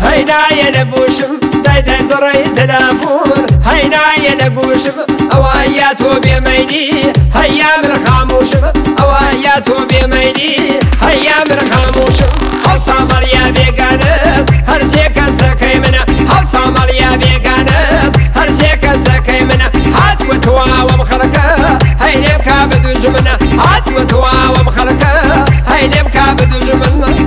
هينايا نبوشم دايدا زري تلافون هينايا نبوشم أواياتو بيميني هيا من خاموشم أواياتو بيميني هيا من خاموشم هوسا ماليا بيغانس هرشيكا سكي منا هوسا ماليا بيغانس هرشيكا سكي منا هات وتوا ومخلقا هينبكا بدو جمنا هات وتوا ومخلقا هينبكا بدو جمنا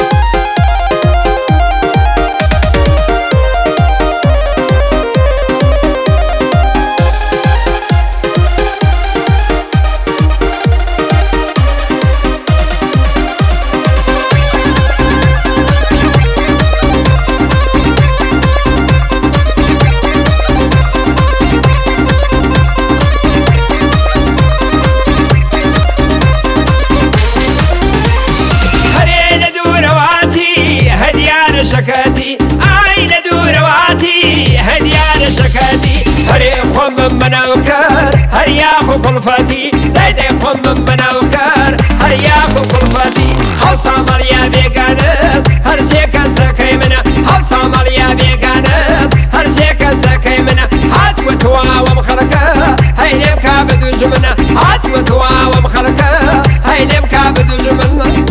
شكاتي عين دورواتي هديان شكاتي هري قم مناوكر هرياخو كلفاتي دايدي قم مناوكر هرياخو كلفاتي هوسا ماليا بيغانس هرشيكا سكي منا هوسا ماليا بيغانس هرشيكا سكي منا هات وتوا ومخلقا هينبكا بدو جمنا هات وتوا ومخلقا هينبكا بدو جمنا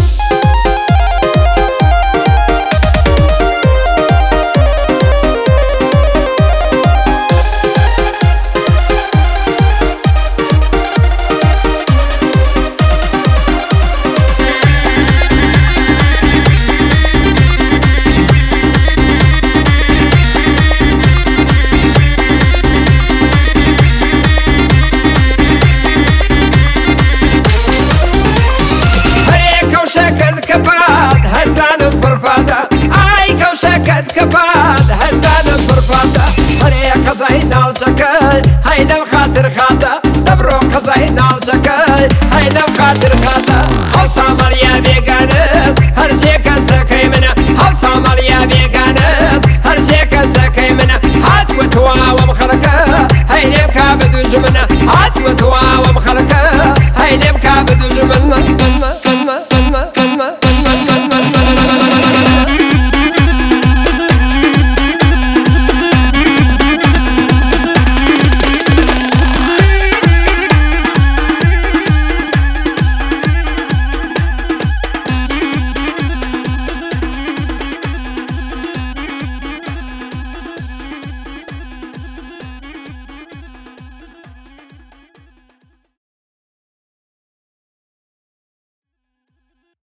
كفاد هزان برفاتا هري قزاين الشكاي هيدا خاطر خاطا دبرو قزاين الشكاي هيدا خاطر خاطا هوسا ماليا بيغانس هرشيكا سكي منا هوسا